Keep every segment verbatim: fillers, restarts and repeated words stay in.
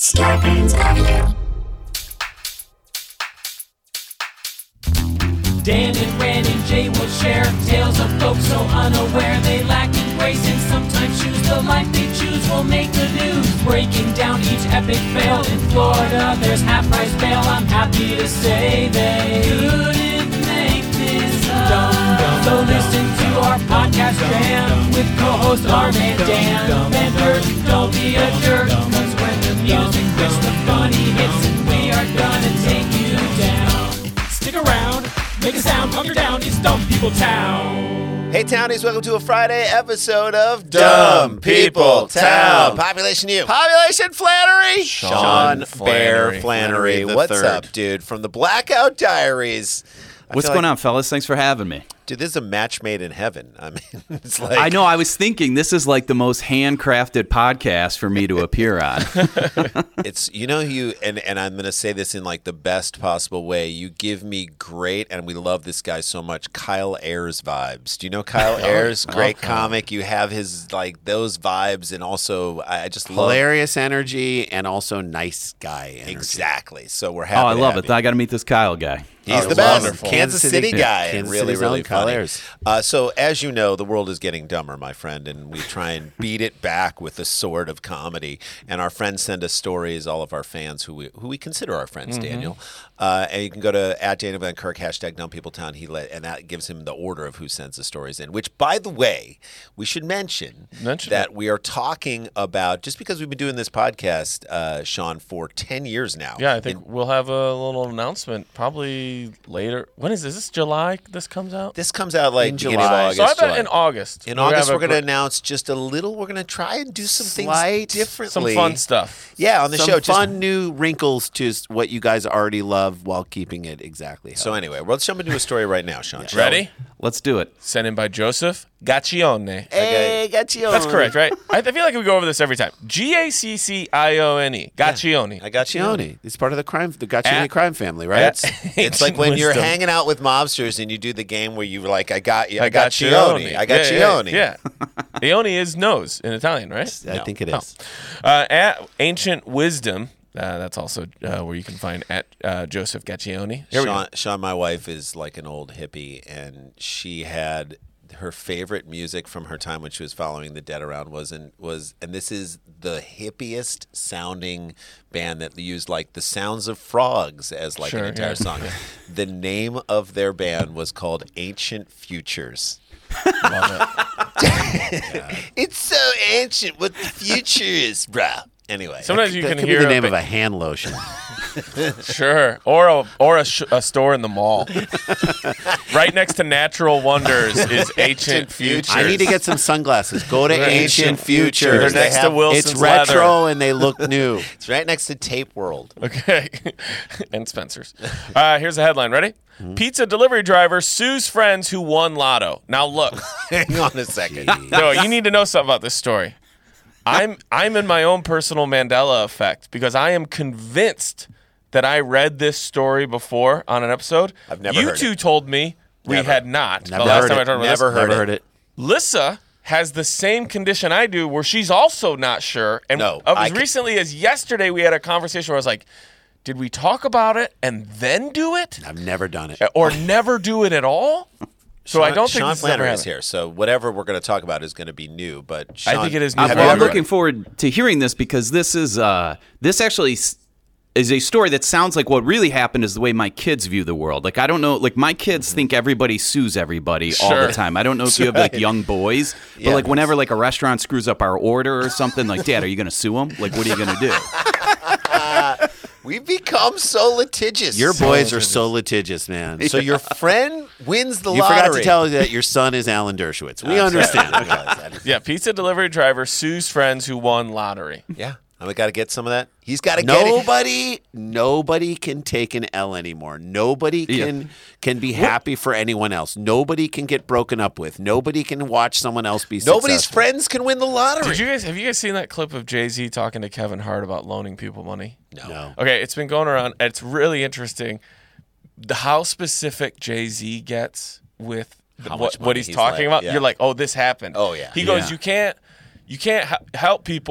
Scarpins Avenue. Dan and Ran and Jay will share tales of folks so unaware they lack in grace and sometimes choose the life they choose will make the news. Breaking down each epic fail in Florida, there's half price bail. I'm happy to say they couldn't make this up. So listen to our podcast jam with co-host Arm and Dan. Bender, don't be a jerk, cause when the music hits, the funny hits, and we are gonna take you down. Stick around. Make a sound, hunker down, it's Dumb People Town. Hey, Townies, welcome to a Friday episode of Dumb People Town. Population U. Population Flannery. Sean, Sean Bear Flannery. Flannery What's third. up, dude? From the Blackout Diaries. I What's feel going like, on, fellas? Thanks for having me. Dude, this is a match made in heaven. I mean, it's like... I know, I was thinking this is like the most handcrafted podcast for me to appear on. It's, you know, you, and, and I'm going to say this in like the best possible way. You give me great, and we love this guy so much, Kyle Ayers vibes. Do you know Kyle Ayers? Great comic. You have his, like, those vibes, and also, I I just love... Hilarious energy and also nice guy energy. Exactly. So we're happy Oh, I to last have it. you. I got to meet this Kyle guy. He's Oh, the best. wonderful. Kansas Kansas City City- guy. Kansas and really, City's really own Kyle funny. Ayers. Uh, so, as you know, the world is getting dumber, my friend, and we try and beat it back with the sword of comedy. And our friends send us stories, all of our fans who we, who we consider our friends, Mm-hmm. Daniel. Uh, and you can go to at Daniel Van Kirk, hashtag Dumb People Town. He let, and that gives him the order of who sends the stories in, which, by the way, we should mention, Mention that it. we are talking about, just because we've been doing this podcast, uh, Sean, for ten years now. Yeah, I think In- we'll have a little announcement probably later. When is this? Is this July this comes out? this comes out like In beginning July. of August. so I bet July. in August. In we'll August, have we're a going to gr- announce just a little. We're going to try and do some Slight- things differently. some fun stuff. Yeah, on the Some show. Just- fun new wrinkles to s- what you guys already love while keeping it exactly how so anyway, well, let's jump into a story right now, Sean. shall Ready? Let's do it. Sent in by Joseph Gaccione. Hey, got you. That's correct, right? I, I feel like we go over this every time. G A C C I O N E. Gaccione. we? I got you. Gaccione. It's part of the crime, the Gaccione At- crime family, right? It's, it's like when you're Wisdom. hanging out with mobsters and you do the game where you were like, I got you, I, I got got Cione, I got yeah, Cione. Yeah. yeah. Ione is nose in Italian, right? I No. think it is. Uh, at Ancient Wisdom, uh, that's also uh, where you can find at uh, Joseph Gaccione. Here we go. Sean, Sean, my wife is like an old hippie, and she had her favorite music from her time when she was following the dead around was and was and this is the hippiest sounding band that used like the sounds of frogs as like Sure, an entire yeah. song. The name of their band was called Ancient Futures. It's so ancient what the future is, bruh. Anyway, Sometimes you that can could hear be the name a of ba- a hand lotion. Sure, or a or a, sh- a store in the mall. Right next to Natural Wonders is Ancient Futures. I need to get some sunglasses. Go to They're Ancient Ancient Futures. Futures. They're next They to have- Wilson's It's retro Leather. and they look new. it's right next to Tape World. Okay, and Spencer's. Uh, here's the headline. Ready? Pizza delivery driver sues friends who won lotto. Now look, Hang on a second. no, you need to know something about this story. I'm I'm in my own personal Mandela effect because I am convinced that I read this story before on an episode. I've never you heard two it. told me we Never. had not. Never the last heard time it. I talked about Never this. heard Never it. heard it. Lissa has the same condition I do where she's also not sure. And No, as I can- recently as yesterday, we had a conversation where I was like, did we talk about it and then do it? I've never done it. Or never do it at all? So Sean, I don't think Sean this has ever Flannery is happened. here, so whatever we're going to talk about is going to be new. But Sean, I think it is new. I'm, have well, you I'm ever- looking forward to hearing this because this is uh, this actually s- is a story that sounds like what really happened is the way my kids view the world. Like I don't know, like my kids think everybody sues everybody all Sure. the time. I don't know if you have like young boys, but Yeah. like whenever like a restaurant screws up our order or something, like Dad, are you going to sue them? Like what are you going to do? We've become so litigious. Your boys are so litigious, man. so your friend wins the You lottery. forgot to tell that your son is Alan Dershowitz. We understand. Yeah, pizza delivery driver sues friends who won lottery. Yeah, and we got to get some of that. He's got to get it. Nobody, nobody can take an L anymore. Nobody can can be happy for anyone else. Nobody can get broken up with. Nobody can watch someone else be Nobody's successful. friends can win the lottery. Did you guys have you guys seen that clip of Jay-Z talking to Kevin Hart about loaning people money? no. No. Okay, it's been going around. It's really interesting the how specific Jay-Z gets with the- How what, much what money he's he's talking like, about. yeah. You're like, oh, this happened. Oh, yeah. He goes, Yeah. you can't, you can't h- help people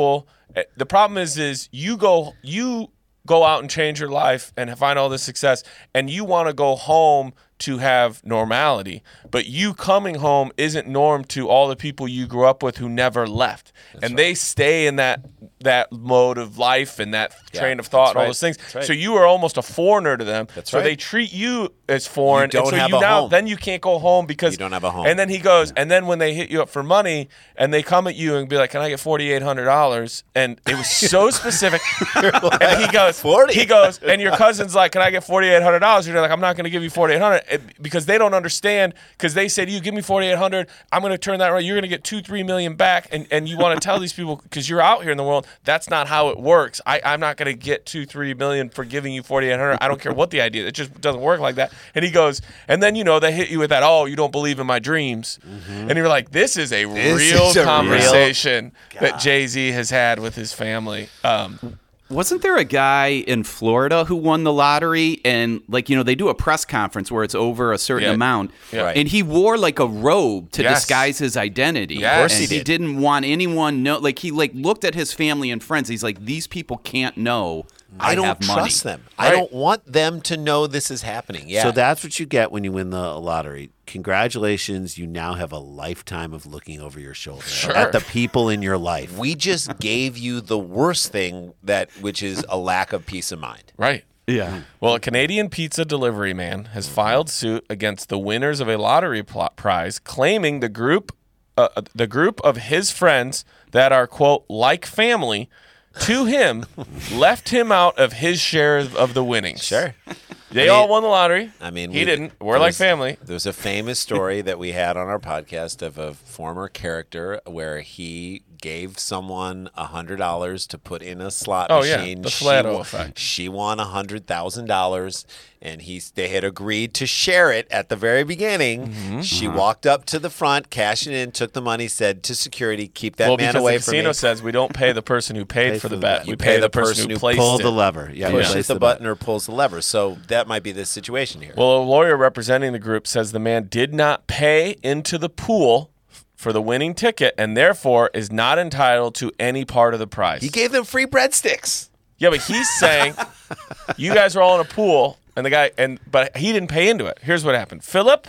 Uh, The problem is, is you go, you go out and change your life and find all this success, and you want to go home to have normality, but you coming home isn't norm to all the people you grew up with who never left. That's and right. They stay in that that mode of life and that yeah, train of thought and all right. those things. Right. So you are almost a foreigner to them. That's so right. they treat you as foreign. You don't and so have you a now home. then you can't go home because you don't have a home. And then he goes, and then when they hit you up for money and they come at you and be like, "Can I get forty-eight hundred dollars?" And it was so specific. like, and he goes, forty he goes, and your cousin's like, "Can I get forty-eight hundred dollars?" You're like, "I'm not going to give you forty-eight hundred dollars because they don't understand, because they said, "You give me forty-eight hundred dollars, I'm going to turn that around. You're going to get two, three million back." And, and you want to tell these people, because you're out here in the world, that's not how it works. I, I'm not going to get two, three million for giving you forty-eight hundred. I don't care what the idea. It just doesn't work like that. And he goes, and then, you know, they hit you with that, "Oh, you don't believe in my dreams." Mm-hmm. And you're like, this is a this real is a conversation real... that Jay-Z has had with his family. Um, Wasn't there a guy in Florida who won the lottery, and like, you know, they do a press conference where it's over a certain Yeah. amount, Yeah. Right. and he wore like a robe to Yes. disguise his identity. Yes. Of course and he he did. didn't want anyone know. Like, he like looked at his family and friends. He's like, these people can't know I, I don't have money. trust them. I Right. don't want them to know this is happening. Yeah. So that's what you get when you win the lottery. Congratulations, you now have a lifetime of looking over your shoulder Sure. at the people in your life. we just gave you the worst thing, that which is a lack of peace of mind. right. Yeah. Well, a Canadian pizza delivery man has filed suit against the winners of a lottery pl- prize, claiming the group, uh, the group of his friends that are, quote, like family to him, left him out of his share of the winnings. Sure. They I mean- all won the lottery. I mean, he we- didn't. We're there like was- family. There's a famous story that we had on our podcast of a former character where he gave someone a hundred dollars to put in a slot Oh, yeah, machine. the She Flato won- effect. She won a hundred thousand dollars, and he they had agreed to share it at the very beginning. Mm-hmm. She walked up to the front, cashed it in, took the money, said to security, "Keep that Well, man because away the from casino me." says we don't pay the person who paid for the bet. You We pay the person who placed Pull it. the lever. Yeah, Pushes place the, the button or pulls the lever. So that might be the situation here. Well, a lawyer representing the group says the man did not pay into the pool for the winning ticket and therefore is not entitled to any part of the prize. He gave them free breadsticks. Yeah, but he's saying you guys are all in a pool and the guy and but he didn't pay into it. Here's what happened. Philip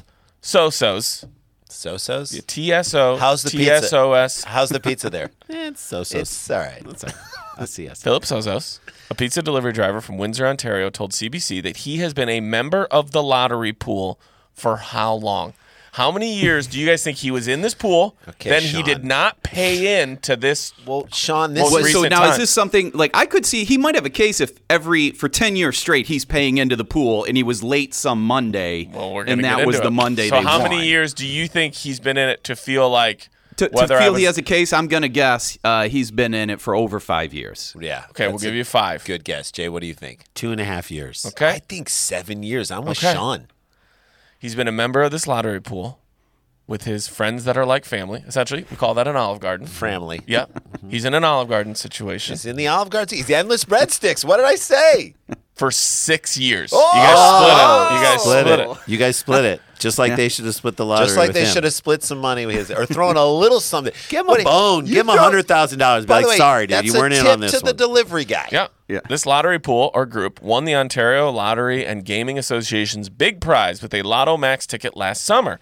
Sosos, So-sos? T S O How's the T S O S. How's the pizza there? It's so so. It's all right. That's all right. That's yes. Philip Sosos, a pizza delivery driver from Windsor, Ontario, told C B C that he has been a member of the lottery pool for how long? How many years do you guys think he was in this pool? Okay, then he Sean. did not pay in to this. Well, Sean, this Most Well, is so recent now is time. this something like I could see he might have a case if every for ten years straight he's paying into the pool and he was late some Monday Well, we're gonna and get that was into the it. Monday So they how won. many years do you think he's been in it to feel like To, to whether I feel was, he has a case, I'm gonna guess uh, he's been in it for over five years. yeah. Okay, we'll that's give a you five. good guess, Jay. What do you think? Two and a half years. Okay. I think seven years. I'm with Okay. Sean. He's been a member of this lottery pool with his friends that are like family. Essentially, we call that an Olive Garden. Family. Yep. He's in an Olive Garden situation He's in the Olive Garden. He's endless breadsticks. What did I say? for six years. Oh! You guys split it. You guys Split split, it. it. You guys split it. Just like they should have split the lottery. Just like with they him. should have split some money with his, or thrown a little something. Give him What a do you- bone. you Give him a throw- hundred thousand dollars. Be By like, the way, sorry, dude, that's you a weren't in tip on this to the one. delivery guy. Yeah. Yeah. This lottery pool or group won the Ontario Lottery and Gaming Association's big prize with a Lotto Max ticket last summer.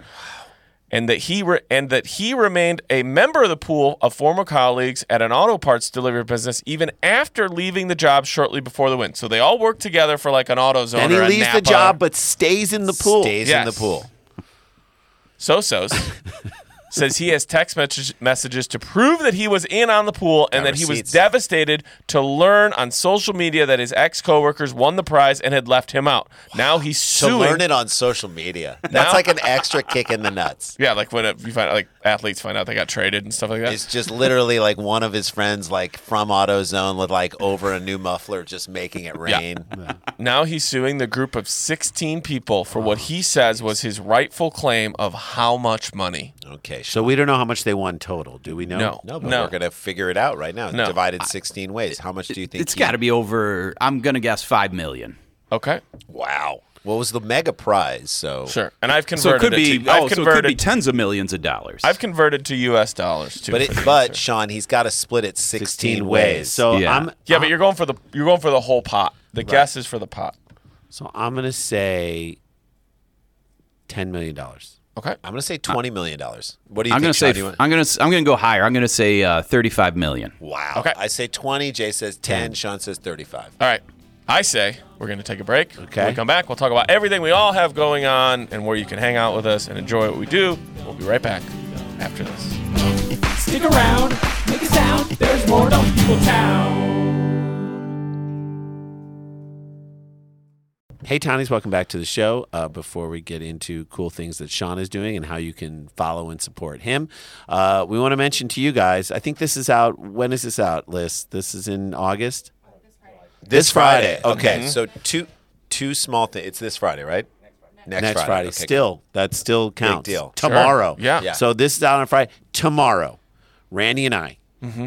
And that he re- and that he remained a member of the pool of former colleagues at an auto parts delivery business even after leaving the job shortly before the win. So they all worked together for like an AutoZone And he or a leaves the Napa. job, but stays in the pool. Stays Yes. in the pool. Sosos says he has text message- messages to prove that he was in on the pool and Got that he was receipts. devastated to learn on social media that his ex-coworkers won the prize and had left him out. Now he's To suing. learn it on social media. That's Now- like an extra kick in the nuts. Yeah, like when it, you find out, like athletes find out they got traded and stuff like that. It's just literally like one of his friends, like from AutoZone, with like over a new muffler, just making it rain. Now he's suing the group of sixteen people for what he says was his rightful claim of how much money. Okay, So we don't know how much they won total, do we know? No. no, but No. we're gonna figure it out right now. No. Divided sixteen ways. How much do you think? It's he- got to be over. I'm gonna guess five million. Okay. Wow. What was the mega prize? So Sure. And I've So it converted could be. to, I've Oh, so it could converted, be tens of millions of dollars. I've converted to U S dollars too. But for it, the but answer. Sean, he's got to split it sixteen, sixteen ways. ways. So Yeah. I'm yeah, but you're going for the you're going for the whole pot. The guess is for the pot. so I'm gonna say ten million dollars. Okay. I'm going to say twenty million dollars. What do you I'm think, gonna Sean? say. Do you want- I'm gonna. I'm gonna go higher. I'm gonna say uh, thirty-five million. wow. Okay. I say twenty. Jay says ten. Sean says thirty-five. All right. I say we're going to take a break. Okay. When we come back, we'll talk about everything we all have going on and where you can hang out with us and enjoy what we do. We'll be right back after this. Stick around, make a sound. There's more to People Town. Hey, Townies, welcome back to the show. Uh, before we get into cool things that Sean is doing and how you can follow and support him, uh, we want to mention to you guys, I think this is out. When is this out, Liz? This is in August? This Friday. Okay. Okay. So two two small things. It's this Friday, right? Next Next Friday. Okay, Still, that still counts. deal. Tomorrow. Sure. Yeah. Yeah. So this is out on Friday. Tomorrow, Randy and I,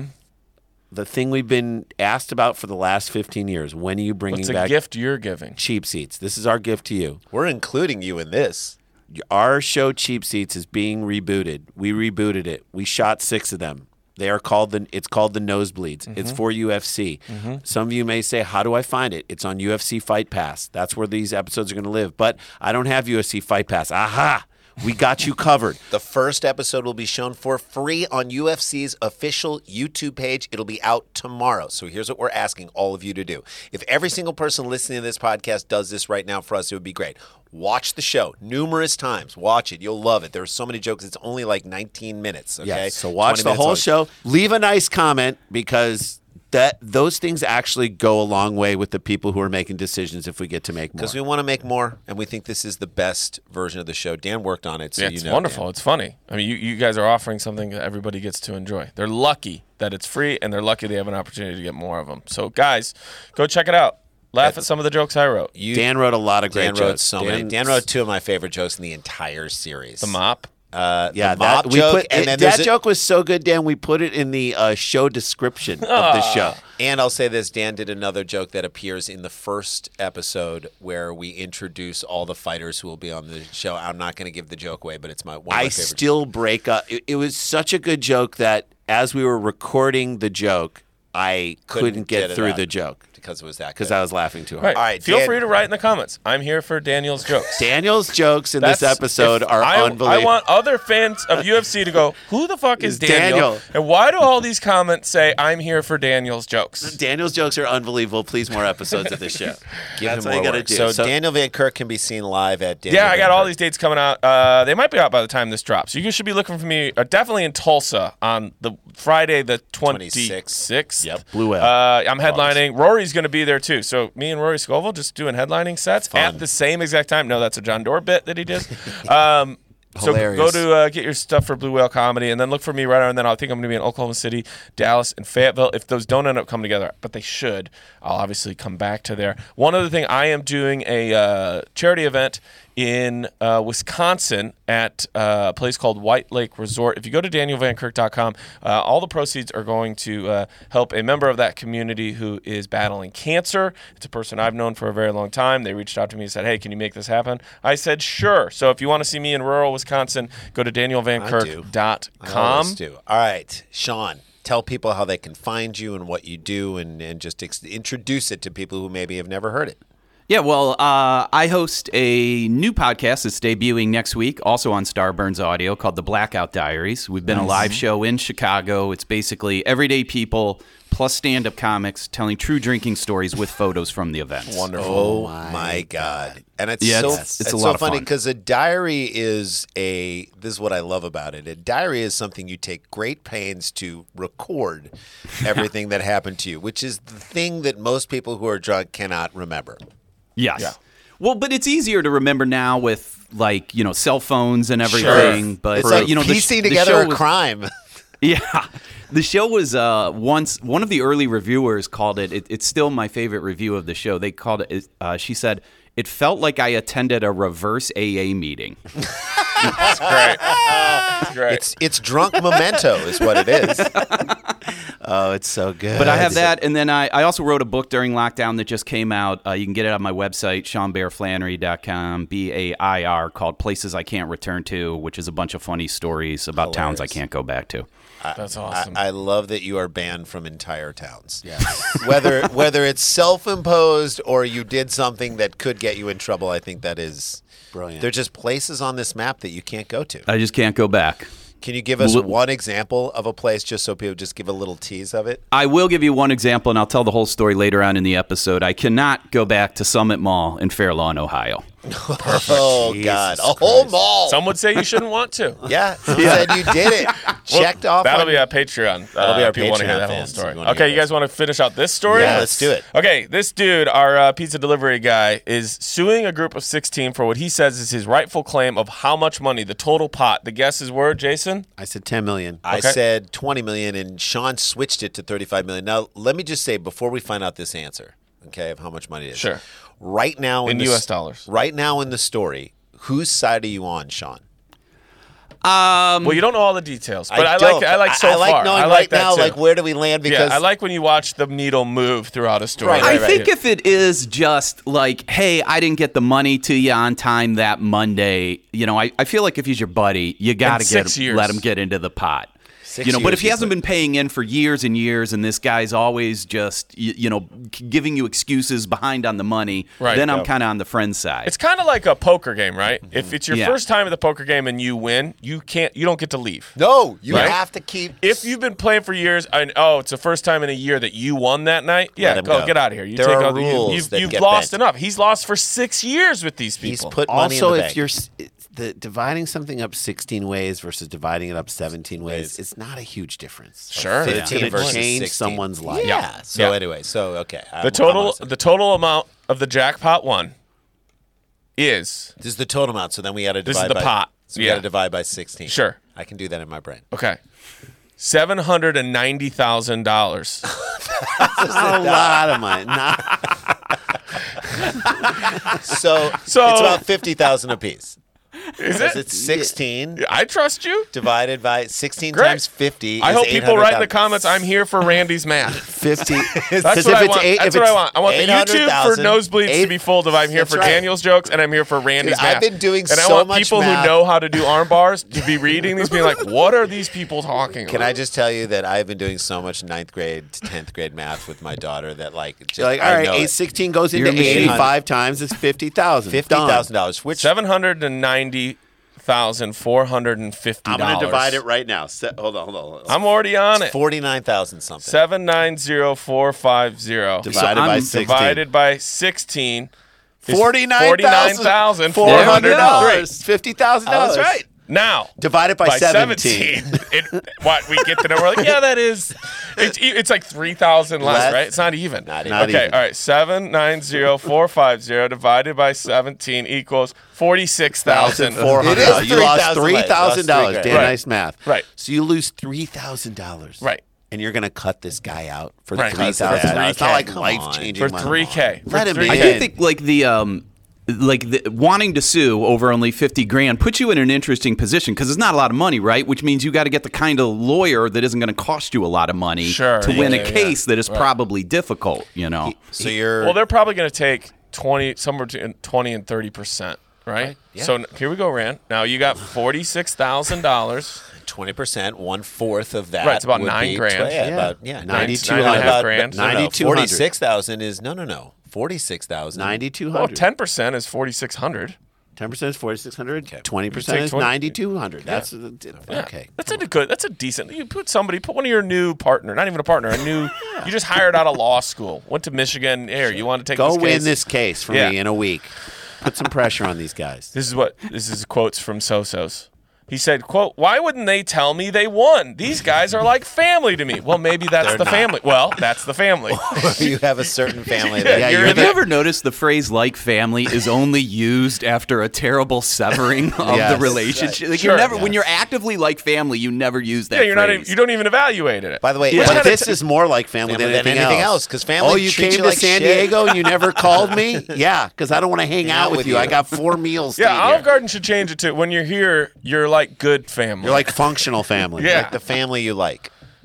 the thing we've been asked about for the last fifteen years, when are you bringing What's a back gift you're giving? Cheap Seats? This is our gift to you. We're including you in this. Our show Cheap Seats is being rebooted. We rebooted it. We shot six of them. They are called the. It's called the Nosebleeds. It's for U F C. Some of you may say, "How do I find it?" It's on U F C Fight Pass. That's where these episodes are going to live. But I don't have U F C Fight Pass. Aha! We got you covered. The first episode will be shown for free on U F C's official YouTube page. It'll be out tomorrow. So here's what we're asking all of you to do. If every single person listening to this podcast does this right now for us, it would be great. Watch the show numerous times. Watch it. You'll love it. There are so many jokes. It's only like nineteen minutes. Okay. Yes. So watch twenty the minutes whole long. show. Leave a nice comment because that those things actually go a long way with the people who are making decisions if we get to make more. Because we want to make more, and we think this is the best version of the show. Dan worked on it, so Yeah, you it's know. wonderful. Dan. It's funny. I mean, you, you guys are offering something that everybody gets to enjoy. They're lucky that it's free, and they're lucky they have an opportunity to get more of them. So, guys, go check it out. Laugh at some of the jokes I wrote. You, Dan wrote a lot of great Dan jokes. wrote so many. Dan wrote two of my favorite jokes in the entire series. The mop. Uh, Yeah, the mop that we joke, put and it- then that there's a- joke was so good, Dan. We put it in the uh, show description of the show. And I'll say this, Dan did another joke that appears in the first episode where we introduce all the fighters who will be on the show. I'm not going to give the joke away, but it's my one of my I favorite still break up. It, it was such a good joke that as we were recording the joke, I couldn't, Couldn't get, get it through out. the joke because it was that because good. I was laughing too hard. Right. All right, Feel Dan- free to write in the comments. I'm here for Daniel's jokes. Daniel's jokes in this That's- episode if are I, unbelievable. I want other fans of U F C to go, who the fuck is Is Daniel? Daniel. And why do all these comments say, I'm here for Daniel's jokes? Daniel's jokes are unbelievable. Please, more episodes of this show. Give That's him all you more gotta work. do. So, So- Daniel Van Kirk can be seen live at Daniel Yeah, I got Van all Kirk. these dates coming out. Uh, they might be out by the time this drops. You should be looking for me uh, definitely in Tulsa on the Friday the twenty-sixth. Yep. Blue Whale. Uh, I'm headlining. Rory's going to be there too. So me and Rory Scovel just doing headlining sets at the same exact time. No, that's a John Doerr bit that he did. Um, so Hilarious. go to uh, get your stuff for Blue Whale Comedy, and then look for me right around then. I think I'm going to be in Oklahoma City, Dallas, and Fayetteville. If those don't end up coming together, but they should, I'll obviously come back to there. One other thing, I am doing a uh, charity event in uh, Wisconsin at uh, a place called White Lake Resort. If you go to daniel van kirk dot com, uh, all the proceeds are going to uh, help a member of that community who is battling cancer. It's a person I've known for a very long time. They reached out to me and said, hey, can you make this happen? I said, sure. So if you want to see me in rural Wisconsin, go to daniel van kirk dot I com. always do. All right, Sean, tell people how they can find you and what you do, and, and just ex- introduce it to people who maybe have never heard it. Yeah, well, uh, I host a new podcast that's debuting next week, also on Starburns Audio, called The Blackout Diaries. We've been a live show in Chicago. It's basically everyday people plus stand-up comics telling true drinking stories with photos from the events. Wonderful. Oh, my God. And it's Yeah, so, it's- it's a so lot of funny fun. because a diary is a, this is what I love about it. A diary is something you take great pains to record everything that happened to you, which is the thing that most people who are drunk cannot remember. Yes. Yeah. Well, but it's easier to remember now with, like, you know, cell phones and everything. But It's uh, like you know, the, sh- piecing the together show a was- crime. Yeah. The show was uh, once, one of the early reviewers called it, it, it's still my favorite review of the show. They called it, uh, she said, it felt like I attended a reverse A A meeting. That's great. That's great. It's it's drunk memento is what it is. Oh, it's so good. But I have that, and then I, I also wrote a book during lockdown that just came out. Uh, you can get it on my website, sean bair flannery dot com, B A I R, called Places I Can't Return To, which is a bunch of funny stories about Hilarious. towns I can't go back to. That's awesome. I, I love that you are banned from entire towns. Yes. whether whether it's self-imposed or you did something that could get you in trouble, I think that is Brilliant. They're just places on this map that you can't go to. I just can't go back. Can you give us Well, one example of a place just so people just give a little tease of it? I will give you one example, and I'll tell the whole story later on in the episode. I cannot go back to Summit Mall in Fair Lawn, Ohio. Oh, Jesus God. A whole Christ. mall. Some would say you shouldn't want to. yeah. Some said you did it. Checked off. That'll on- be our Patreon. That'll uh, be our if you want to hear Patreon that whole fans, if story. you wanna Okay, hear you guys this. want to finish out this story? Yeah, let's do it. Okay, this dude, our uh, pizza delivery guy, is suing a group of sixteen for what he says is his rightful claim of how much money, the total pot. The guesses were, Jason? I said ten million. I Okay. said twenty million and Sean switched it to thirty-five million. Now, let me just say before we find out this answer, okay, of how much money it is. Sure. Right now in, In the U S s- dollars. Right now in the story, whose side are you on, Sean? Well, you don't know all the details, but I, don't. like I like so I, I like far. knowing I like right that now, too. like where do we land? Because yeah, I like when you watch the needle move throughout a story. Right, I right, right. think if it is just like, hey, I didn't get the money to you on time that Monday, you know, I, I feel like if he's your buddy, you got to six get years. let him get into the pot. Six you know, but years if he is hasn't like- been paying in for years and years, and this guy's always just, you, you know, giving you excuses behind on the money, Right. then I'm Yep. kind of on the friend side. It's kind of like a poker game, right? If it's your Yeah. first time at the poker game and you win, you can't, you don't get to leave. no, you Right? have to keep. If you've been playing for years, and oh, it's the first time in a year that you won that night, yeah, him go, go. get out of here. You There take are out the, you- rules you've, that you've get lost bent. enough. He's lost for six years with these He's people. put money Also, in the if bank. you're s- it's the dividing something up sixteen ways versus dividing it up seventeen ways, it's not a huge difference. Sure. But Yeah. it's going to versus change sixteen. someone's life. Yeah. Yeah. So Yeah. anyway, so okay. I'm- the I'm total, on the total amount of the jackpot won is This is the total amount. So then we got to divide. This is the by, pot. So we Yeah. got to divide by sixteen. Sure. I can do that in my brain. okay, seven hundred and ninety thousand dollars. Not a lot of money. Not, So, So- it's about fifty thousand apiece. Is Because it? it's sixteen I trust you. divided by sixteen Great. times fifty. I is hope people write in the eight hundred thousand. comments. I'm here for Randy's math. fifty. That's Because what if I it's want. eight, That's if what I it's want. I want the eight hundred YouTube for thousand, nosebleeds to eight- be full of I'm here That's for right. Daniel's jokes and I'm here for Randy's Dude, I've math. been doing and I so want much people math. who know how to do arm bars to be reading these, being like, "What are these people talking Can about?" I just tell you that I've been doing so much ninth grade to tenth grade math with my daughter that like just You're like, I all right, know eight it. sixteen goes You're into a machine. eighty-five times. It's fifty thousand. fifty thousand dollars. Which Seven hundred and ninety thousand four hundred and fifty I'm dollars. going to divide it right now. Se- hold on, hold on. Hold on. I'm already on it. forty nine thousand something. Seven nine zero four five zero Divided I'm by sixteen. divided by sixteen. is Forty-nine forty-nine thousand four hundred dollars. Fifty thousand Oh, dollars. that's right. Now Divided by, by seventeen. seventeen. it, what we get to know, we're like, yeah, that is. It's e- it's like three thousand less, Less. right? It's not even. Not Not okay, even. all right. Seven nine zero four five zero divided by seventeen equals forty six thousand Four hundred. It is You lost three three thousand thousand dollars. less. Dan, Right. nice math. Right. So you lose three thousand dollars. Right. And you're going to cut this guy out for Right. three thousand dollars. It's not like Come life on. changing for three k. Let him be I in. do think like the um like the, wanting to sue over only fifty grand puts you in an interesting position because it's not a lot of money, right? Which means you got to get the kind of lawyer that isn't going to cost you a lot of money Sure. to Yeah, win yeah, a yeah. case that is Right. probably difficult, you know. So you're Well, they're probably going to take twenty, somewhere between twenty and thirty percent, right? yeah. So n- here we go, Rand. Now you got forty six thousand dollars. twenty percent, one fourth of that. Right, it's about would nine be grand. tw- yeah, Yeah. about yeah, ninety-two Nine and a half about- grand. No, no, no, ninety-two hundred. forty-six thousand is no, no, no, forty-six thousand. ninety-two Well, hundred. ten percent is forty six hundred. ten percent is forty-six hundred. Okay. twenty percent take is twenty. ninety-two hundred. That's uh, okay. That's a good. That's a decent. You put somebody, put one of your new partner, not even a partner, a new. You just hired out of law school, went to Michigan. Here, you want to take Go this win case? this case for Yeah. me in a week. Put some pressure on these guys. This is what this is quotes from Sosos. He said, "quote Why wouldn't they tell me they won? These guys are like family to me." Well, maybe that's They're the not. family. Well, that's the family. You have a certain family that Yeah, you're you're Have you the- ever noticed the phrase "like family" is only used after a terrible severing of Yes. the relationship? Like Sure. you're never when Yes. you're actively like family, you never use that. yeah, you're not. phrase. Even, you don't even evaluate it. By the way, But but this is more like family, Family than than anything, anything else. else, 'cause family Oh, you treats came you to like San shit. Diego and you never called me? Yeah, because I don't want to hang out, with you. I got four meals. to yeah, eat Olive here. Garden should change it to when you're here, you're like good family. You're like functional family. Yeah. like the family you like.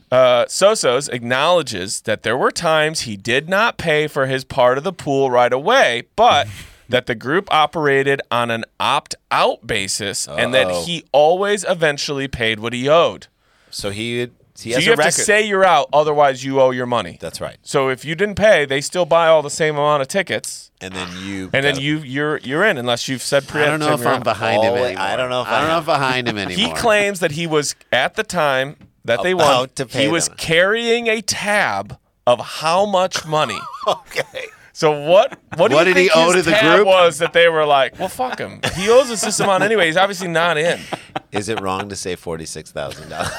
Uh, Sosos acknowledges that there were times he did not pay for his part of the pool right away, but that the group operated on an opt-out basis and that Uh-oh. he always eventually paid what he owed. So he he So has you a have record. to say you're out, otherwise you owe your money. That's right. So if you didn't pay, they still buy all the same amount of tickets, And then you and then gotta- you you're you're in unless you've said pre. I don't know if I'm behind him All- anymore. I don't know if I don't I know if I'm behind him He anymore. claims that he was at the time that they won. About to pay He was them. carrying a tab of how much money. Okay. So what? What, do What you did he think owe his to the tab group? Was that they were like, well, fuck him. He owes us this amount anyway. He's obviously not in. Is it wrong to say forty-six thousand dollars?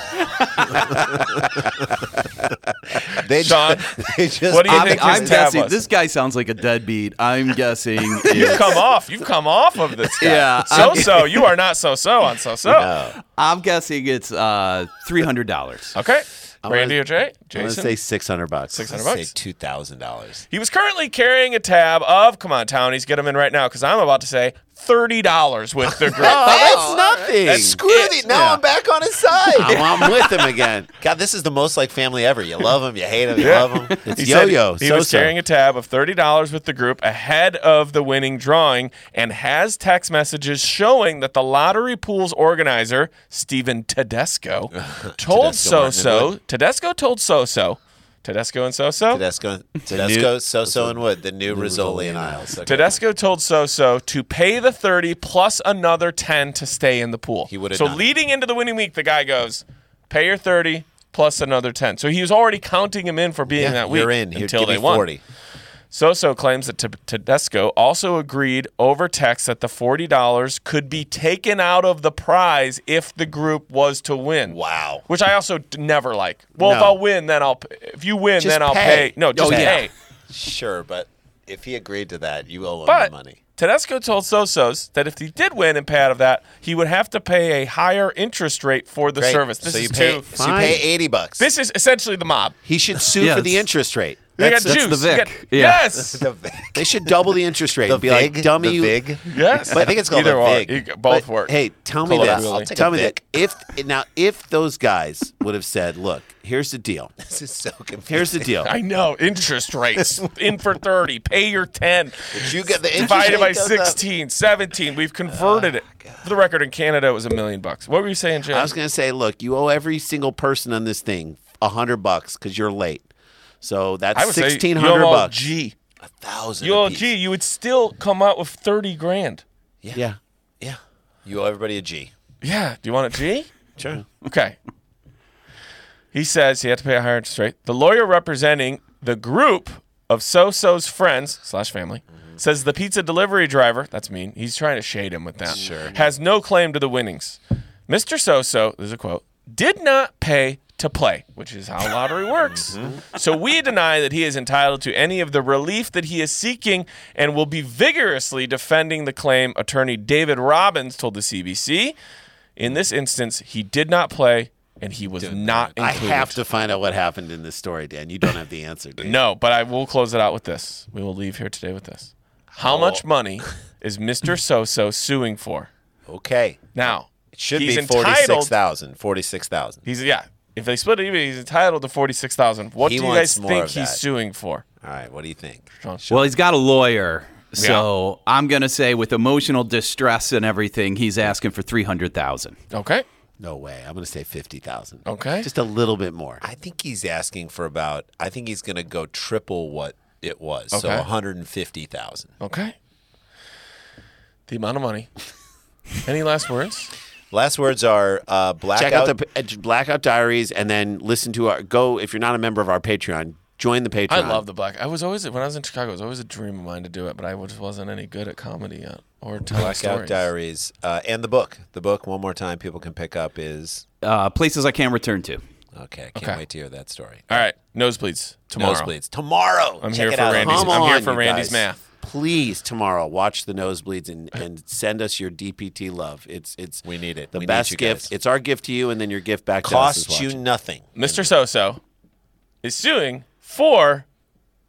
they Sean, just, they just what do you I'm, think I'm his tab guessing was? this guy sounds like a deadbeat. I'm guessing. You've it's- come off. You've come off of this guy. Yeah, So I'm- so. You are not so so on so so. No. I'm guessing it's uh, three hundred dollars. Okay. gonna- Randy or Jay? I'm gonna Jason? say six hundred bucks. Six Let's hundred say bucks. two thousand dollars. He was currently carrying a tab of, come on, Townies, get him in right now, because I'm about to say thirty dollars with the group. Oh, that's nothing. That's Screw it. Now Yeah. I'm back on his side. I'm, I'm with him again. God, this is the most like family ever. You love him, you hate him, you Yeah. love him. It's He said yo-yo. He was so-so. carrying a tab of thirty dollars with the group ahead of the winning drawing and has text messages showing that the lottery pool's organizer, Stephen Tedesco, told Tedesco Martin So-So, and Tedesco told So-So, Tedesco and So-So? Tedesco, Tedesco, Soso, and Wood, the new Rizzoli and Isles. Okay. Tedesco told So-So to pay the thirty plus another ten to stay in the pool. He would've So done it. leading into the winning week, the guy goes, pay your thirty plus another ten. So he was already counting him in for being Yeah, that week you're in. Here, until give they me won. forty. So-So claims that T- Tedesco also agreed over text that the forty dollars could be taken out of the prize if the group was to win. Wow. Which I also d- never like. Well, if No. I'll win, then I'll pay. If you win, Just then I'll pay. pay. No, just Oh, yeah. pay. Sure, but if he agreed to that, you owe him But the money. Tedesco told So-So's that if he did win and pay out of that, he would have to pay a higher interest rate for the Great. service. This so you is pay, too, so you pay eighty bucks. This is essentially the mob. He should sue Yeah, for the it's- interest rate. They That's, got that's juice. the You Vic. got- Yeah. Yes. the Vig. They should double the interest rate. The and be Vig. like, dummy, the you. Vig. Yes. I think it's called Either a or. Vig. You- Both But, work. Hey, tell me Pull it this. up, really. I'll take Tell a me Vic. that if now if those guys would have said, "Look, here's the deal. This is so confusing. Here's the deal. I know. Interest rates. In for thirty. Pay your ten. You get the interest Divided rate by goes up. sixteen, seventeen. We've converted it. For the record, in Canada, it was a million bucks. What were you saying, Jay? I was gonna say, look, you owe every single person on this thing a hundred bucks because you're late. So that's I would say sixteen you hundred owe bucks. G. A thousand. You owe apiece. G. You would still come out with thirty grand. Yeah, Yeah. You owe everybody a G. Yeah. Do you want a G? Sure. Okay. He says he had to pay a higher interest rate. The lawyer representing the group of So-So's friends slash family says the pizza delivery driver, that's mean, he's trying to shade him with that, Sure. has no claim to the winnings. Mister So-So, there's a quote, did not pay to play, which is how lottery works. So we deny that he is entitled to any of the relief that he is seeking and will be vigorously defending the claim, attorney David Robbins told the C B C. In this instance, he did not play and he was not I included. have to find out what happened in this story, Dan. You don't have the answer, do you? No, but I will close it out with this. We will leave here today with this. How much money is Mister So-So suing for? Okay. Now, It should he's be entitled- forty-six thousand. forty-six thousand. He's yeah. If they split it even, he's entitled to forty-six thousand. What He do you wants guys more think of he's that. suing for? All right. What do you think? Sean? Well, he's got a lawyer. So I'm going to say with emotional distress and everything, he's asking for three hundred thousand dollars. Okay. No way. I'm gonna say fifty thousand. Okay. Just a little bit more. I think he's asking for about. I think he's going to go triple what it was. So Okay. one hundred fifty thousand. Okay. The amount of money. Any last words? Last words are uh, blackout. Check out the uh, Blackout Diaries and then listen to our. Go if you're not a member of our Patreon. Join the Patreon. I love the black. I was always when I was in Chicago. It was always a dream of mine to do it, but I just wasn't any good at comedy yet or telling Blackout stories. Diaries uh, and the book. The book, one more time, people can pick up is Uh, places I can't return to. okay. I can't Okay. wait to hear that story. All right, nosebleeds tomorrow. Nosebleeds tomorrow. I'm Check here it for out. Randy's. Come I'm here on, for you Randy's guys. math. Please tomorrow watch the Nosebleeds and, and send us your D P T love. It's it's We need it. the We need best you gift. guys. It's our gift to you, and then your gift back to us. Costs is you watching. nothing. Mister So-So is suing for